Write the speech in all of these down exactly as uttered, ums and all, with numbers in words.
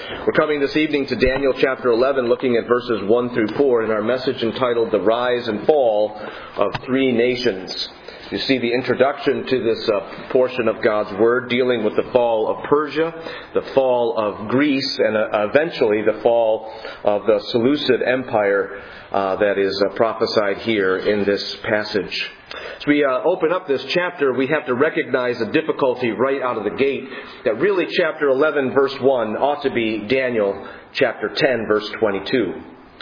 We're coming this evening to Daniel chapter eleven, looking at verses one through four in our message entitled The Rise and Fall of Three Nations. You see the introduction to this uh, portion of God's Word dealing with the fall of Persia, the fall of Greece, and uh, eventually the fall of the Seleucid Empire uh, that is uh, prophesied here in this passage. As we uh, open up this chapter, we have to recognize the difficulty right out of the gate that really chapter eleven verse one ought to be Daniel chapter ten verse twenty-two.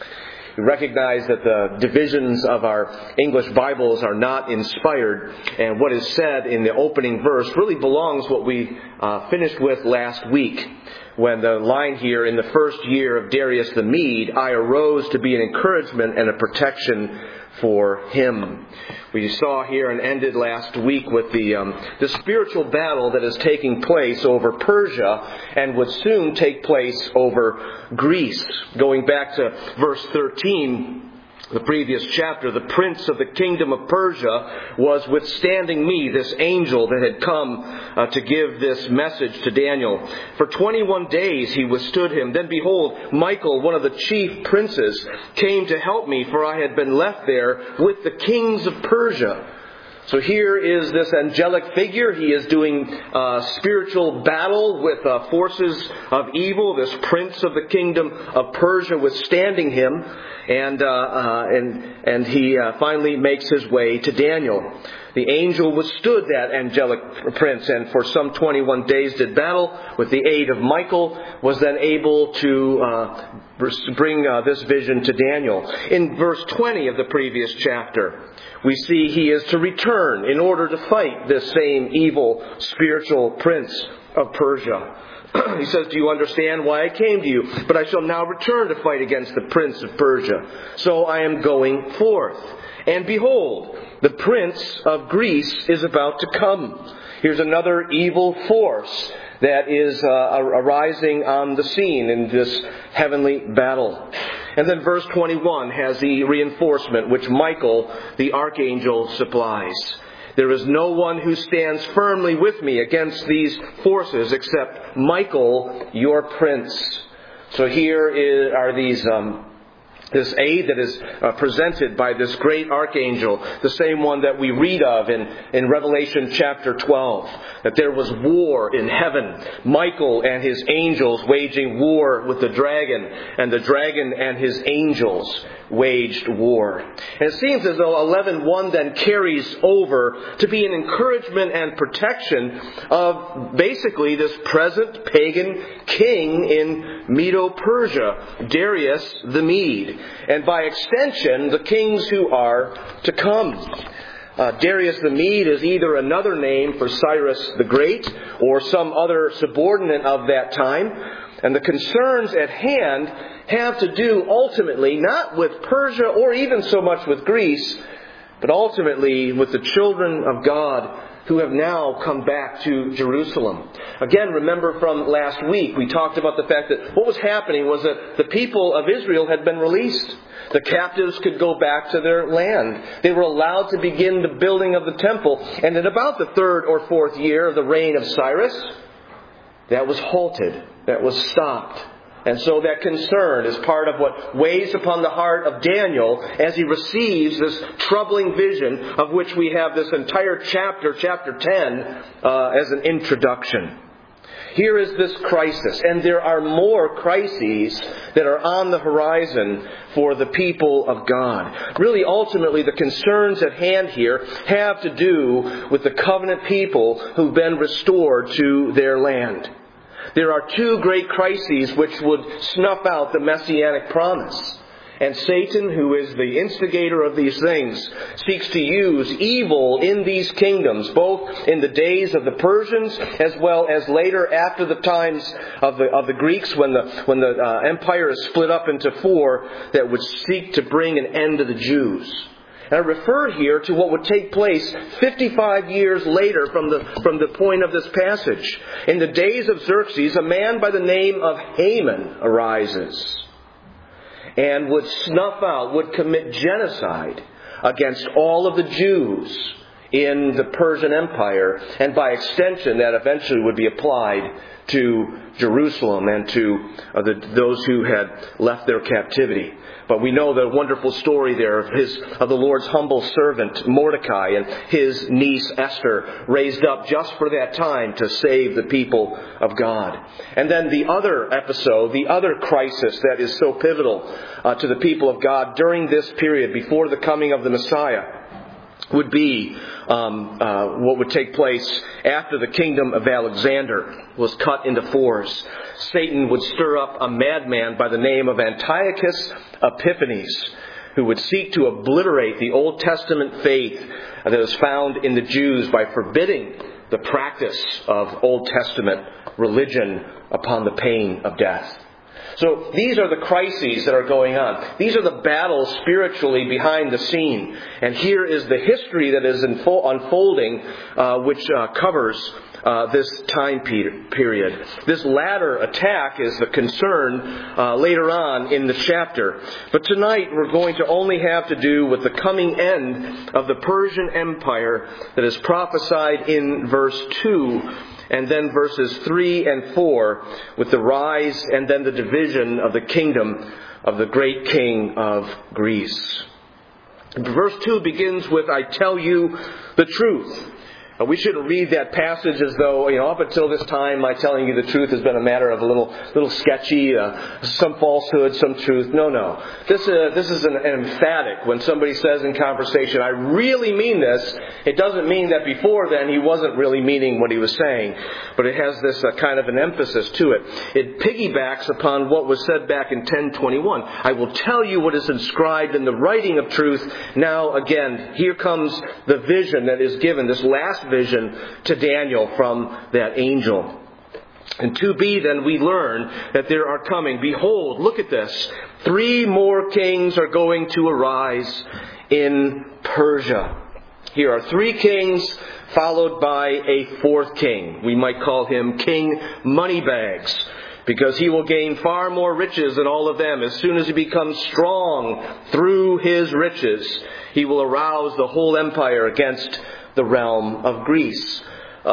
We recognize that the divisions of our English Bibles are not inspired, and what is said in the opening verse really belongs what we uh, finished with last week, when the line here, in the first year of Darius the Mede, I arose to be an encouragement and a protection for him. We saw here and ended last week with the um, the spiritual battle that is taking place over Persia and would soon take place over Greece. Going back to verse thirteen, the previous chapter, the prince of the kingdom of Persia was withstanding me, this angel that had come uh, to give this message to Daniel. For twenty-one days he withstood him. Then behold, Michael, one of the chief princes, came to help me, for I had been left there with the kings of Persia. So here is this angelic figure. He is doing uh, spiritual battle with uh, forces of evil. This prince of the kingdom of Persia withstanding him, and uh, uh, and and he uh, finally makes his way to Daniel. The angel withstood that angelic prince, and for some twenty-one days did battle with the aid of Michael. Was then able to uh, bring uh, this vision to Daniel. In verse twenty of the previous chapter, we see he is to return in order to fight this same evil spiritual prince of Persia. He says, do you understand why I came to you? But I shall now return to fight against the prince of Persia. So I am going forth. And behold, the prince of Greece is about to come. Here's another evil force that is uh, arising on the scene in this heavenly battle. And then verse twenty-one has the reinforcement which Michael, the archangel, supplies. There is no one who stands firmly with me against these forces except Michael, your prince. So here is, are these... Um, This aid that is uh, presented by this great archangel, the same one that we read of in, in Revelation chapter twelve, that there was war in heaven. Michael and his angels waging war with the dragon, and the dragon and his angels waged war. And it seems as though eleven one then carries over to be an encouragement and protection of basically this present pagan king in Medo-Persia, Darius the Mede, and by extension the kings who are to come. Uh, Darius the Mede is either another name for Cyrus the Great or some other subordinate of that time. And the concerns at hand have to do ultimately not with Persia or even so much with Greece, but ultimately with the children of God who have now come back to Jerusalem. Again, remember from last week, we talked about the fact that what was happening was that the people of Israel had been released. The captives could go back to their land. They were allowed to begin the building of the temple. And in about the third or fourth year of the reign of Cyrus, that was halted. That was stopped. And so that concern is part of what weighs upon the heart of Daniel as he receives this troubling vision of which we have this entire chapter, chapter ten, uh, as an introduction. Here is this crisis, and there are more crises that are on the horizon for the people of God. Really, ultimately, the concerns at hand here have to do with the covenant people who've been restored to their land. There are two great crises which would snuff out the messianic promise. And Satan, who is the instigator of these things, seeks to use evil in these kingdoms, both in the days of the Persians as well as later after the times of the of the Greeks, when the when the uh, empire is split up into four, that would seek to bring an end to the Jews. And I refer here to what would take place fifty-five years later from the from the point of this passage. In the days of Xerxes, a man by the name of Haman arises and would snuff out, would commit genocide against all of the Jews in the Persian Empire, and by extension that eventually would be applied to Jerusalem and to uh, the, those who had left their captivity. But we know the wonderful story there of his of the Lord's humble servant Mordecai and his niece Esther, raised up just for that time to save the people of God. And then the other episode, the other crisis that is so pivotal uh, to the people of God during this period before the coming of the Messiah, would be um, uh, what would take place after the kingdom of Alexander was cut into fours. Satan would stir up a madman by the name of Antiochus Epiphanes, who would seek to obliterate the Old Testament faith that is found in the Jews by forbidding the practice of Old Testament religion upon the pain of death. So these are the crises that are going on. These are the battles spiritually behind the scene. And here is the history that is unfolding, uh, which uh, covers uh, this time period. This latter attack is the concern uh, later on in the chapter. But tonight we're going to only have to do with the coming end of the Persian Empire that is prophesied in verse two. And then verses three and four with the rise and then the division of the kingdom of the great king of Greece. Verse two begins with, I tell you the truth. Uh, we shouldn't read that passage as though, you know, up until this time, my telling you the truth has been a matter of a little, little sketchy, uh, some falsehood, some truth. No, no. This, uh, this is an, an emphatic. When somebody says in conversation, I really mean this, it doesn't mean that before then he wasn't really meaning what he was saying. But it has this uh, kind of an emphasis to it. It piggybacks upon what was said back in ten twenty-one. I will tell you what is inscribed in the writing of truth. Now, again, here comes the vision that is given, this last vision to Daniel from that angel. And to be then we learn that there are coming, behold, look at this, three more kings are going to arise in Persia. Here are three kings followed by a fourth king. We might call him King Moneybags, because he will gain far more riches than all of them. As soon as he becomes strong through his riches, he will arouse the whole empire against the realm of Greece. Uh,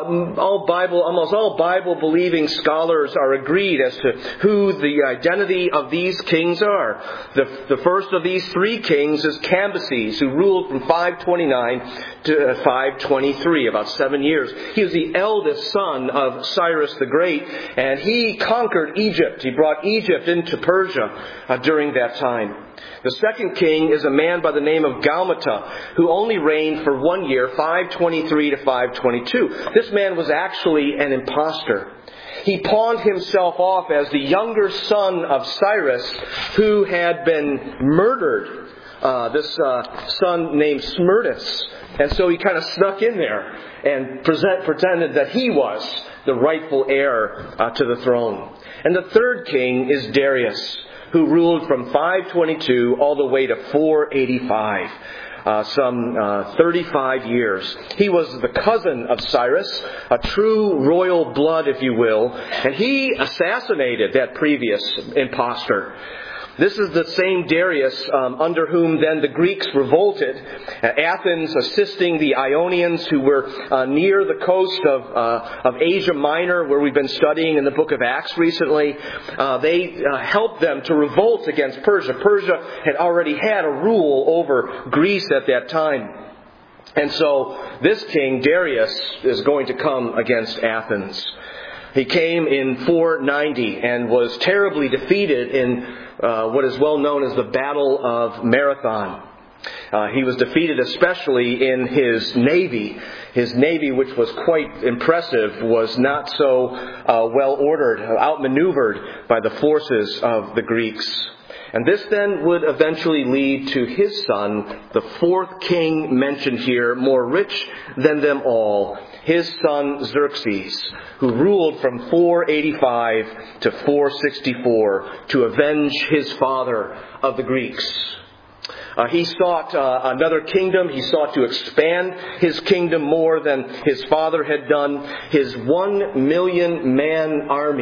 all Bible, almost all Bible-believing scholars are agreed as to who the identity of these kings are. The, the first of these three kings is Cambyses, who ruled from five twenty-nine to five twenty-three, about seven years. He was the eldest son of Cyrus the Great, and he conquered Egypt. He brought Egypt into Persia uh, during that time. The second king is a man by the name of Gaumata, who only reigned for one year, five twenty-three to five twenty-two. This man was actually an impostor. He pawned himself off as the younger son of Cyrus, who had been murdered. Uh, this uh, son named Smerdis. And so he kind of snuck in there and present, pretended that he was the rightful heir uh, to the throne. And the third king is Darius, who ruled from five twenty-two all the way to four eighty-five, uh, some uh, thirty-five years. He was the cousin of Cyrus, a true royal blood, if you will, and he assassinated that previous impostor. This is the same Darius um, under whom then the Greeks revolted. Uh, Athens assisting the Ionians who were uh, near the coast of uh, of Asia Minor, where we've been studying in the book of Acts recently. Uh, they uh, helped them to revolt against Persia. Persia had already had a rule over Greece at that time. And so this king, Darius, is going to come against Athens. He came in four ninety and was terribly defeated in uh, what is well known as the Battle of Marathon. Uh, he was defeated especially in his navy. His navy, which was quite impressive, was not so uh, well ordered, outmaneuvered by the forces of the Greeks. And this then would eventually lead to his son, the fourth king mentioned here, more rich than them all, his son Xerxes, who ruled from four eighty-five to four sixty-four to avenge his father of the Greeks. Uh, he sought uh, another kingdom. He sought to expand his kingdom more than his father had done. His one million man army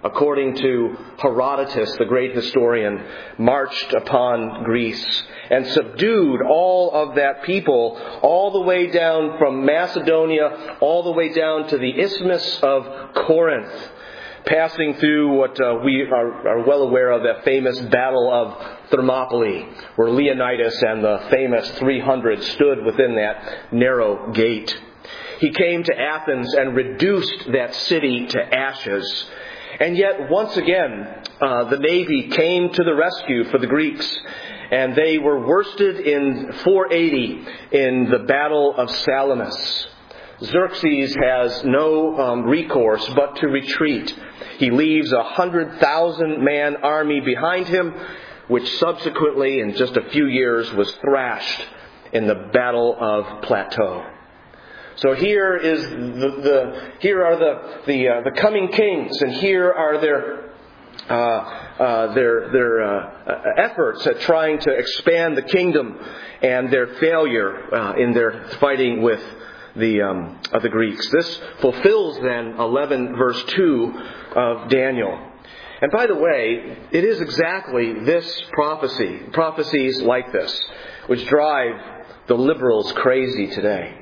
according to Herodotus, the great historian, marched upon Greece and subdued all of that people, all the way down from Macedonia, all the way down to the Isthmus of Corinth, passing through what uh, we are, are well aware of, that famous Battle of Thermopylae, where Leonidas and the famous three hundred stood within that narrow gate. He came to Athens and reduced that city to ashes. And yet, once again, uh, the navy came to the rescue for the Greeks, and they were worsted in four eighty in the Battle of Salamis. Xerxes has no um, recourse but to retreat. He leaves a hundred thousand man army behind him, which subsequently, in just a few years, was thrashed in the Battle of Plateau. So here is the, the here are the the uh, the coming kings, and here are their uh, uh, their their uh, efforts at trying to expand the kingdom, and their failure uh, in their fighting with the um, of the Greeks. This fulfills then eleven verse two of Daniel. And by the way, it is exactly this prophecy, prophecies like this, which drive the liberals crazy today.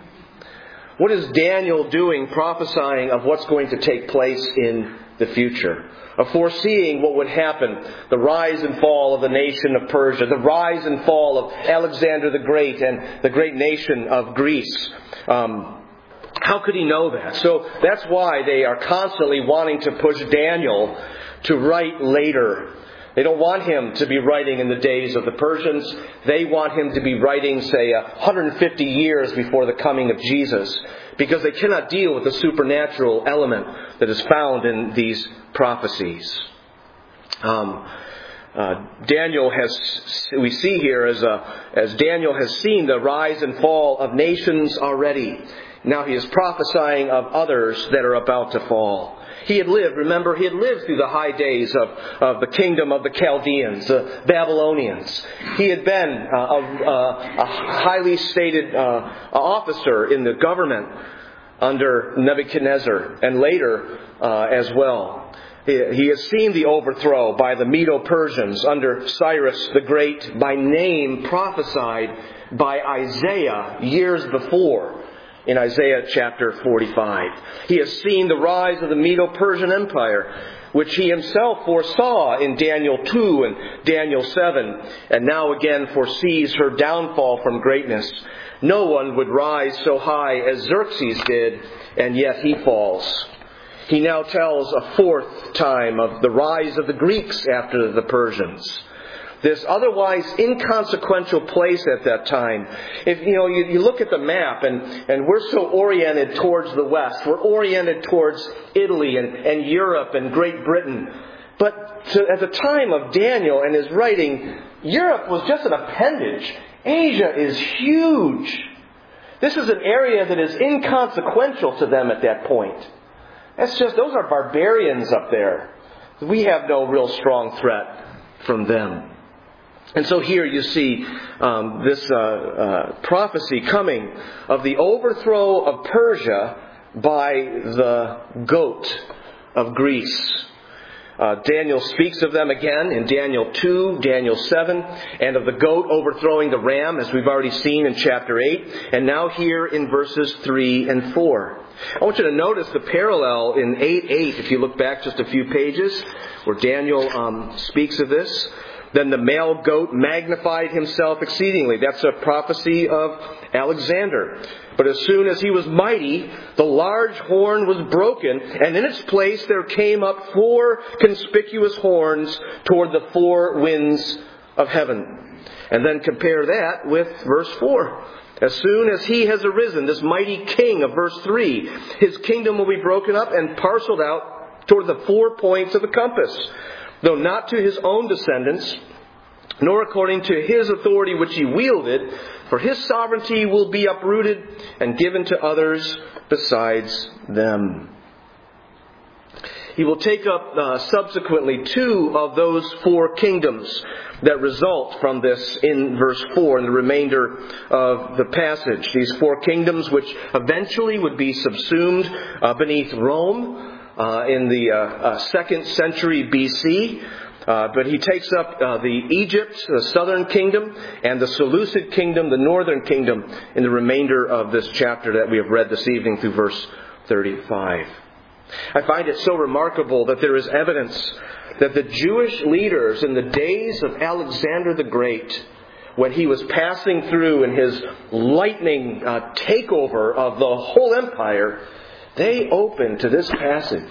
What is Daniel doing, prophesying of what's going to take place in the future? Of foreseeing what would happen, the rise and fall of the nation of Persia, the rise and fall of Alexander the Great and the great nation of Greece. Um, how could he know that? So that's why they are constantly wanting to push Daniel to write later. They don't want him to be writing in the days of the Persians. They want him to be writing, say, one hundred fifty years before the coming of Jesus, because they cannot deal with the supernatural element that is found in these prophecies. Um, uh, Daniel has, we see here, as, a, as Daniel has seen the rise and fall of nations already. Now he is prophesying of others that are about to fall. He had lived, remember, he had lived through the high days of, of the kingdom of the Chaldeans, the Babylonians. He had been uh, a, a highly stated uh, officer in the government under Nebuchadnezzar, and later uh, as well. He, he has seen the overthrow by the Medo-Persians under Cyrus the Great, by name prophesied by Isaiah years before. In Isaiah chapter forty-five. He has seen the rise of the Medo-Persian Empire, which he himself foresaw in Daniel two and Daniel seven, and now again foresees her downfall from greatness. No one would rise so high as Xerxes did, and yet he falls. He now tells a fourth time of the rise of the Greeks after the Persians. This otherwise inconsequential place at that time. If you know, you, you look at the map, and, and we're so oriented towards the West. We're oriented towards Italy and, and Europe and Great Britain. But to, at the time of Daniel and his writing, Europe was just an appendage. Asia is huge. This is an area that is inconsequential to them at that point. That's just, those are barbarians up there. We have no real strong threat from them. And so here you see um, this uh, uh, prophecy coming of the overthrow of Persia by the goat of Greece. Uh, Daniel speaks of them again in Daniel two, Daniel seven, and of the goat overthrowing the ram, as we've already seen in chapter eight, and now here in verses three and four. I want you to notice the parallel in eight eight, if you look back just a few pages, where Daniel um, speaks of this. Then the male goat magnified himself exceedingly. That's a prophecy of Alexander. But as soon as he was mighty, the large horn was broken, and in its place there came up four conspicuous horns toward the four winds of heaven. And then compare that with verse four. As soon as he has arisen, this mighty king of verse three, his kingdom will be broken up and parceled out toward the four points of the compass. Though not to his own descendants, nor according to his authority which he wielded, for his sovereignty will be uprooted and given to others besides them. He will take up uh, subsequently two of those four kingdoms that result from this in verse four and the remainder of the passage. These four kingdoms which eventually would be subsumed uh, beneath Rome. uh, in the uh, uh, second century B C. Uh, but he takes up uh, the Egypt, the southern kingdom, and the Seleucid kingdom, the northern kingdom, in the remainder of this chapter that we have read this evening through verse thirty-five. I find it so remarkable that there is evidence that the Jewish leaders in the days of Alexander the Great, when he was passing through in his lightning uh, takeover of the whole empire, they opened to this passage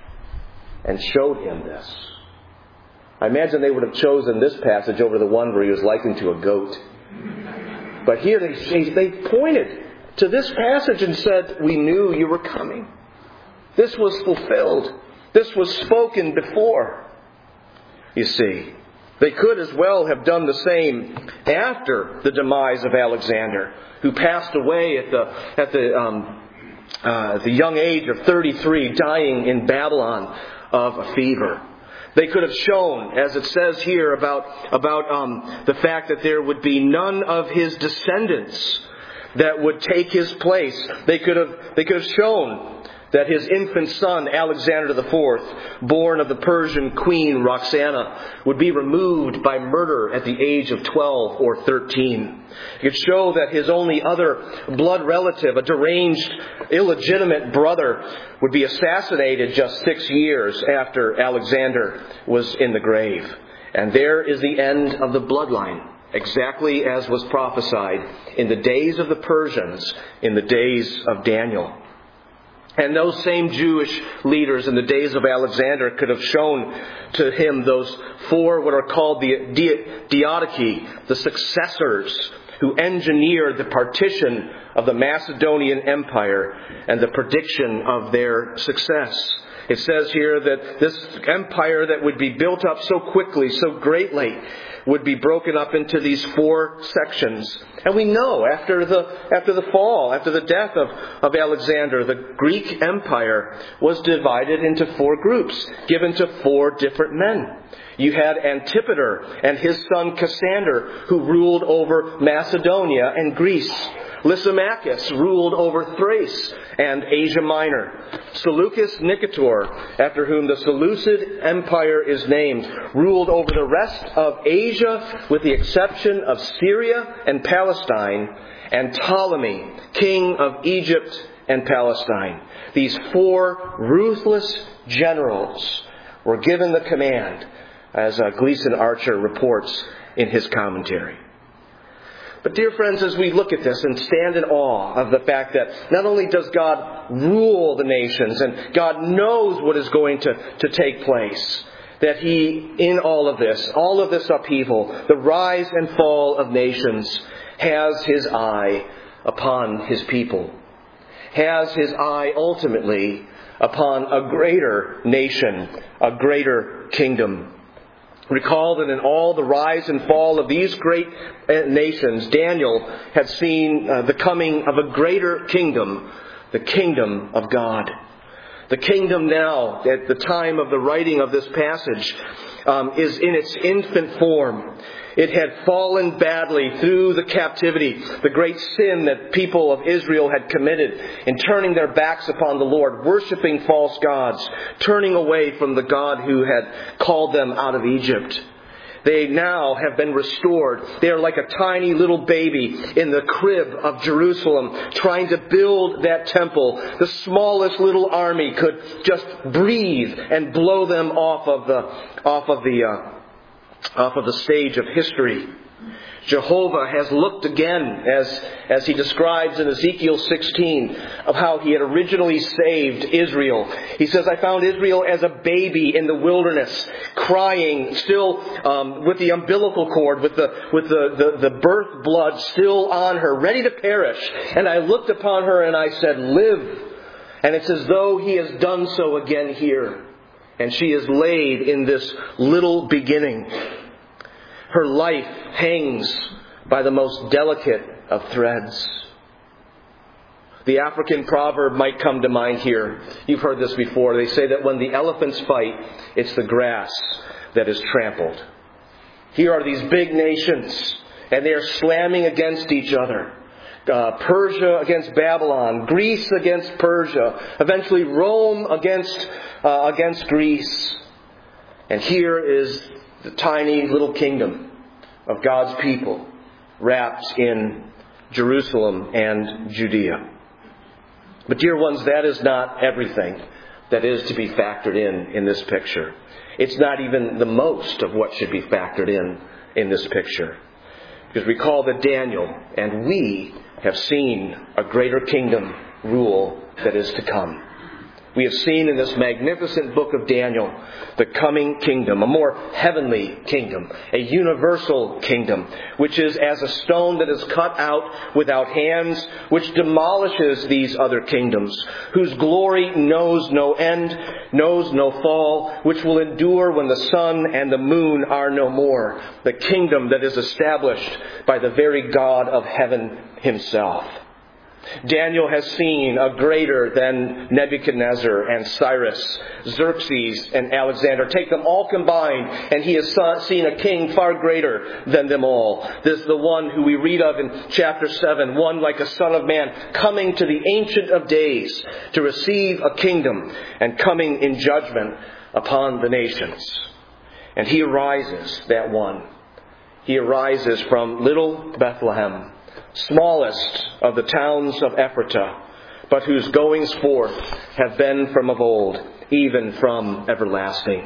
and showed him this. I imagine they would have chosen this passage over the one where he was likened to a goat. But here they, they pointed to this passage and said, we knew you were coming. This was fulfilled. This was spoken before. You see, they could as well have done the same after the demise of Alexander, who passed away at the at the um, uh, the young age of thirty-three, dying in Babylon of a fever. They could have shown, as it says here, about about um, the fact that there would be none of his descendants that would take his place. They could have they could have shown that his infant son, Alexander the Fourth, born of the Persian queen Roxana, would be removed by murder at the age of twelve or thirteen. It could show that his only other blood relative, a deranged, illegitimate brother, would be assassinated just six years after Alexander was in the grave. And there is the end of the bloodline, exactly as was prophesied in the days of the Persians, in the days of Daniel. And those same Jewish leaders in the days of Alexander could have shown to him those four what are called the Diadochi, the successors who engineered the partition of the Macedonian Empire and the prediction of their success. It says here that this empire that would be built up so quickly, so greatly, would be broken up into these four sections. And we know after the after the fall, after the death of, of Alexander, the Greek Empire was divided into four groups, given to four different men. You had Antipater and his son Cassander, who ruled over Macedonia and Greece. Lysimachus ruled over Thrace and Asia Minor. Seleucus Nicator, after whom the Seleucid Empire is named, ruled over the rest of Asia with the exception of Syria and Palestine, and Ptolemy, king of Egypt and Palestine. These four ruthless generals were given the command, as Gleason Archer reports in his commentary. But dear friends, as we look at this and stand in awe of the fact that not only does God rule the nations and God knows what is going to, to take place, that He, in all of this, all of this upheaval, the rise and fall of nations, has His eye upon His people, has His eye ultimately upon a greater nation, a greater kingdom. Recall that in all the rise and fall of these great nations, Daniel had seen uh, the coming of a greater kingdom, the kingdom of God. The kingdom now, at the time of the writing of this passage, um, is in its infant form. It had fallen badly through the captivity, the great sin that people of Israel had committed in turning their backs upon the Lord, worshiping false gods, turning away from the God who had called them out of Egypt. They now have been restored. They are like a tiny little baby in the crib of Jerusalem, trying to build that temple. The smallest little army could just breathe and blow them off of the off of the uh, off of the stage of history. Jehovah has looked again, as, as he describes in Ezekiel sixteen, of how he had originally saved Israel. He says, I found Israel as a baby in the wilderness, crying, still um, with the umbilical cord, with the with the, the, the birth blood still on her, ready to perish. And I looked upon her and I said, live. And it's as though he has done so again here. And she is laid in this little beginning. Her life hangs by the most delicate of threads. The African proverb might come to mind here. You've heard this before. They say that when the elephants fight, it's the grass that is trampled. Here are these big nations, and they are slamming against each other. uh, Persia against Babylon, Greece against Persia, eventually Rome against, uh, against Greece. And here is the tiny little kingdom of God's people wrapped in Jerusalem and Judea. But dear ones, that is not everything that is to be factored in in this picture. It's not even the most of what should be factored in in this picture. Because recall that Daniel and we have seen a greater kingdom rule that is to come. We have seen in this magnificent book of Daniel the coming kingdom, a more heavenly kingdom, a universal kingdom, which is as a stone that is cut out without hands, which demolishes these other kingdoms, whose glory knows no end, knows no fall, which will endure when the sun and the moon are no more, the kingdom that is established by the very God of heaven himself. Daniel has seen a greater than Nebuchadnezzar and Cyrus, Xerxes and Alexander. Take them all combined, and he has seen a king far greater than them all. This is the one who we read of in chapter seven, one like a son of man, coming to the Ancient of Days to receive a kingdom and coming in judgment upon the nations. And he arises, that one. He arises from little Bethlehem, smallest of the towns of Ephratah, but whose goings forth have been from of old, even from everlasting.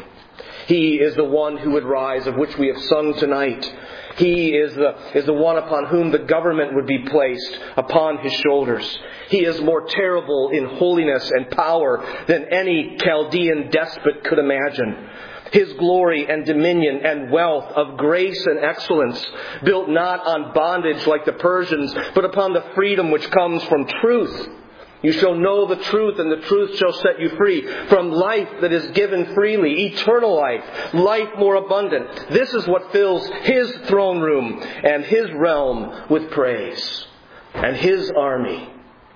He is the one who would rise, of which we have sung tonight. He is the, is the one upon whom the government would be placed upon his shoulders. He is more terrible in holiness and power than any Chaldean despot could imagine. His glory and dominion and wealth of grace and excellence, built not on bondage like the Persians, but upon the freedom which comes from truth. You shall know the truth, and the truth shall set you free from life that is given freely, eternal life, life more abundant. This is what fills his throne room and his realm with praise. And his army,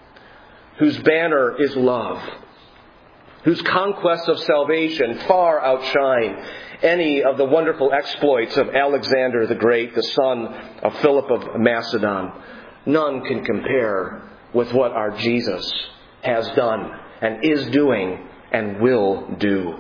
whose banner is love, whose conquests of salvation far outshine any of the wonderful exploits of Alexander the Great, the son of Philip of Macedon. None can compare with what our Jesus has done and is doing and will do.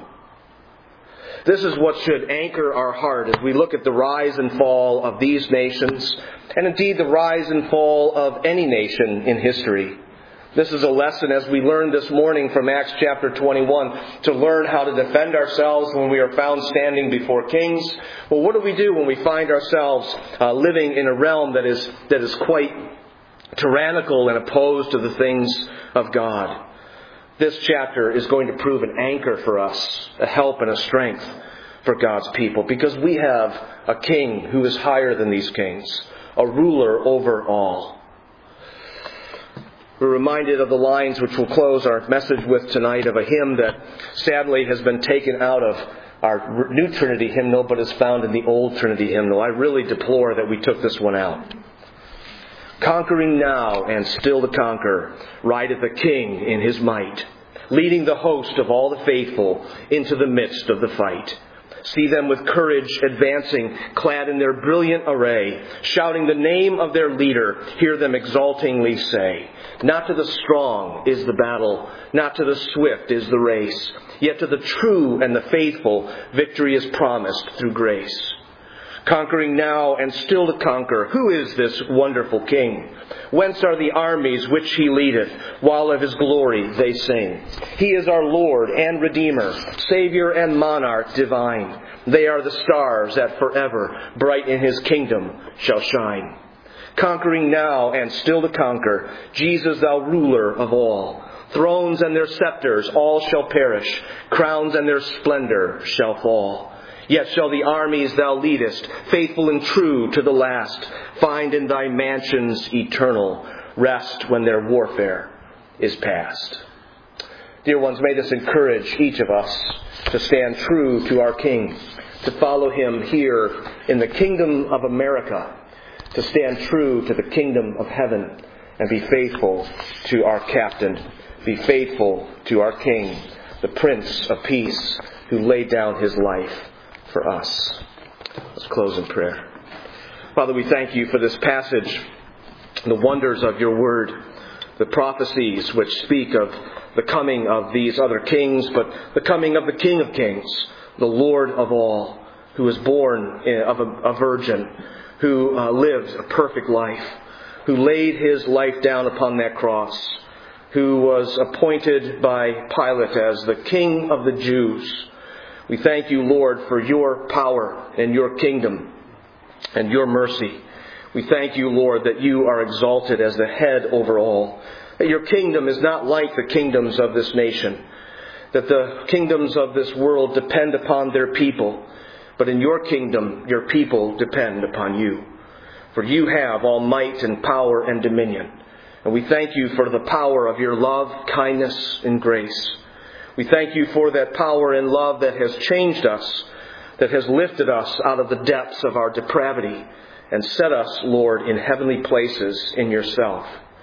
This is what should anchor our heart as we look at the rise and fall of these nations, and indeed the rise and fall of any nation in history. This is a lesson, as we learned this morning from Acts chapter twenty-one, to learn how to defend ourselves when we are found standing before kings. Well, what do we do when we find ourselves uh, living in a realm that is that is quite tyrannical and opposed to the things of God? This chapter is going to prove an anchor for us, a help and a strength for God's people, because we have a king who is higher than these kings, a ruler over all. We're reminded of the lines which we'll close our message with tonight, of a hymn that sadly has been taken out of our New Trinity hymnal, but is found in the Old Trinity hymnal. I really deplore that we took this one out. Conquering now and still to conquer, rideth the King in his might, leading the host of all the faithful into the midst of the fight. See them with courage advancing, clad in their brilliant array, shouting the name of their leader. Hear them exultingly say, not to the strong is the battle, not to the swift is the race, yet to the true and the faithful victory is promised through grace. Conquering now and still to conquer, who is this wonderful King? Whence are the armies which he leadeth, while of his glory they sing? He is our Lord and Redeemer, Savior and Monarch divine. They are the stars that forever bright in his kingdom shall shine. Conquering now and still to conquer, Jesus thou ruler of all. Thrones and their scepters all shall perish, crowns and their splendor shall fall. Yet shall the armies thou leadest, faithful and true to the last, find in thy mansions eternal rest when their warfare is past. Dear ones, may this encourage each of us to stand true to our King, to follow him here in the kingdom of America, to stand true to the kingdom of heaven, and be faithful to our captain, be faithful to our King, the Prince of Peace, who laid down his life for us. Let's close in prayer. Father, we thank you for this passage the wonders of your word, the prophecies which speak of the coming of these other kings, but the coming of the King of Kings, the Lord of all, who was born of a, a virgin, who uh, lived a perfect life, who laid his life down upon that cross, who was appointed by Pilate as the King of the Jews. We thank you, Lord, for your power and your kingdom and your mercy. We thank you, Lord, that you are exalted as the head over all, that your kingdom is not like the kingdoms of this nation, that the kingdoms of this world depend upon their people, but in your kingdom, your people depend upon you. For you have all might and power and dominion. And we thank you for the power of your love, kindness, and grace. We thank you for that power and love that has changed us, that has lifted us out of the depths of our depravity and set us, Lord, in heavenly places in yourself.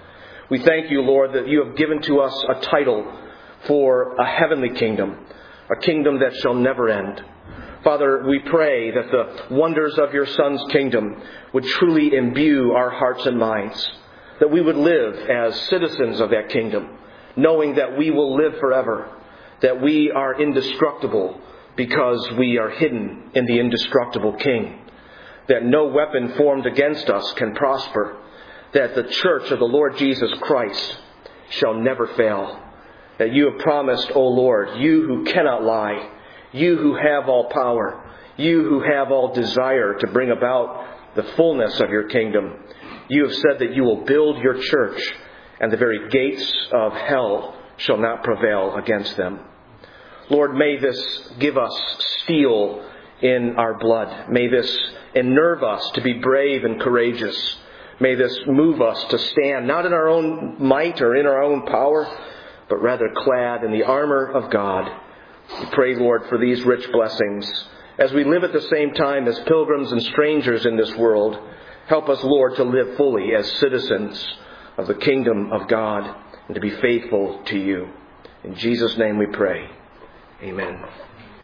We thank you, Lord, that you have given to us a title for a heavenly kingdom, a kingdom that shall never end. Father, we pray that the wonders of your Son's kingdom would truly imbue our hearts and minds, that we would live as citizens of that kingdom, knowing that we will live forever, that we are indestructible because we are hidden in the indestructible King, that no weapon formed against us can prosper, that the church of the Lord Jesus Christ shall never fail, that you have promised, O Lord, you who cannot lie, you who have all power, you who have all desire to bring about the fullness of your kingdom, you have said that you will build your church, and the very gates of hell shall not prevail against them. Lord, may this give us steel in our blood. May this enerve us to be brave and courageous. May this move us to stand not in our own might or in our own power, but rather clad in the armor of God. We pray, Lord, for these rich blessings. As we live at the same time as pilgrims and strangers in this world, help us, Lord, to live fully as citizens of the kingdom of God and to be faithful to you. In Jesus' name we pray. Amen.